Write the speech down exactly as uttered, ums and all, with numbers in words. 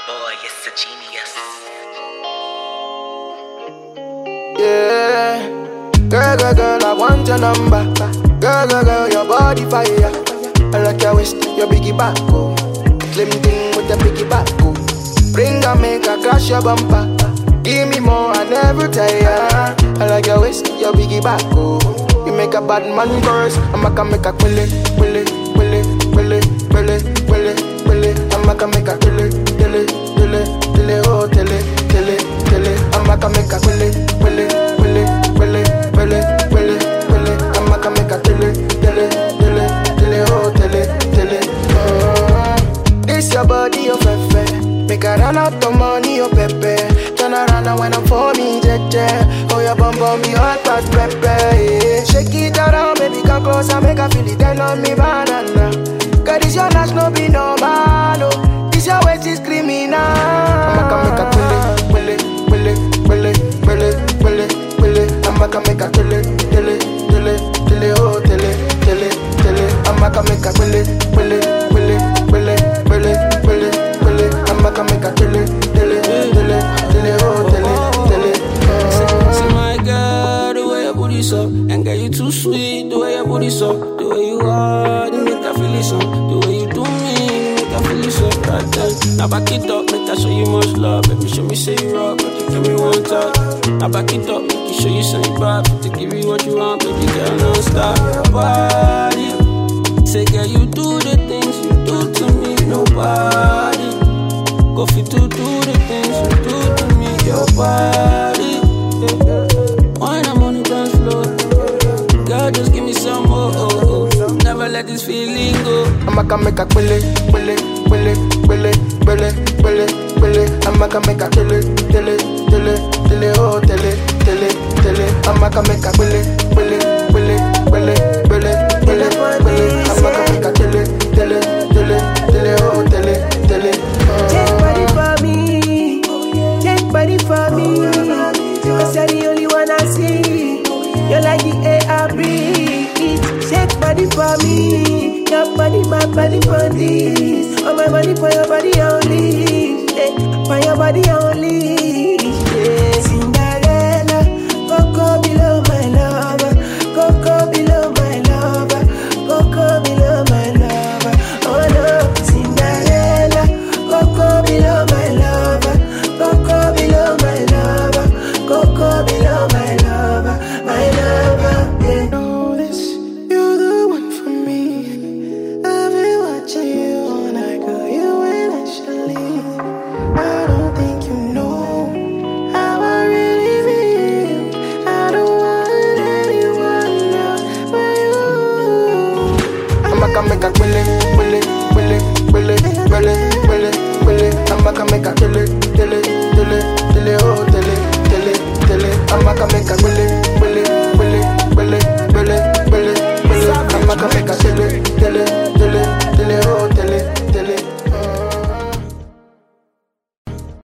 boy, it's a genius. Yeah, girl, girl, girl, I want your number. Girl, girl, girl, your body fire. I like your waist, your biggie back, oh. Slim thing with the biggie back, oh. Bring a make a crash your bumper. Give me more, I never tire. I like your waist, your biggie back, oh. You make a bad man curse. I'm a can make a quilly, quilly, quilly, quilly, quilly, quilly, quilly. I'm a can make a quilly, quilly, quilly, quilly, oh, quilly, quilly, quilly. I'm a can make a quilly, quilly, quilly, quilly, quilly, quilly, quilly. I'm a can make a quilly, quilly, quilly, quilly, oh, quilly, quilly, oh. This your body, your fefe. Make a run out the money, your pepe. Turn around and when I'm for me, jeje. Oh, your bum bum, me hot past pepe. Shake it around, baby, come closer, make a feel it, tell on me banana. Cause this your nash, no be normal, oh. This your waist is criminal. I'ma come make a quilly, quilly, quilly, quilly, quilly, quilly, quilly. I'ma come make a quilly, quilly, quilly, quilly, oh, quilly, quilly, quilly. I'ma come make a quilly, quilly, quilly, quilly, quilly, quilly, quilly. I'ma come make a quilly, quilly, quilly, quilly, oh, quilly, quilly. See my girl, the way your booty so, and girl you too sweet, the way your booty so, the way you are, you make I feel it so, the way you do me, make I feel it so right then. Now back it up, make I show you much love, baby show me say you rock, make you give me one touch. Now back it up, make you show you some back, to give you what you want, baby girl, don't stop your body. Say girl you do the things you do to me, nobody. Go fit to do the things you do to me, your body. When I'm on the dance floor, girl, just give me some more. Oh, oh. Never let this feeling go. I'ma come make a quilly, quilly, quilly, quilly, quilly, quilly, quilly. I'ma come make a quilly, quilly, quilly, quilly, oh, quilly, quilly, quilly. I'ma come make a quilly, quilly, quilly, quilly, quilly, quilly, quilly. I'ma come make a quilly, quilly, quilly, quilly, oh, quilly, quilly. Take body for me, take body for me. Cause you're the only one I see. You're like the air I breathe. Shake body for me, your body, my body for this. Oh, my body for your body only. Yeah, for your body only. Yeah. Cinderella, Coco below my lover, Coco below my lover, Coco below my lover. Oh no, Cinderella, Coco below my lover, Coco below my lover, Coco below my lover, my lover. Yeah. Know this, you're the one for me. I've been watching you all night, girl. You ain't actually. I don't think you know how I really feel. I don't want anyone else but you. I'ma come make a quilly,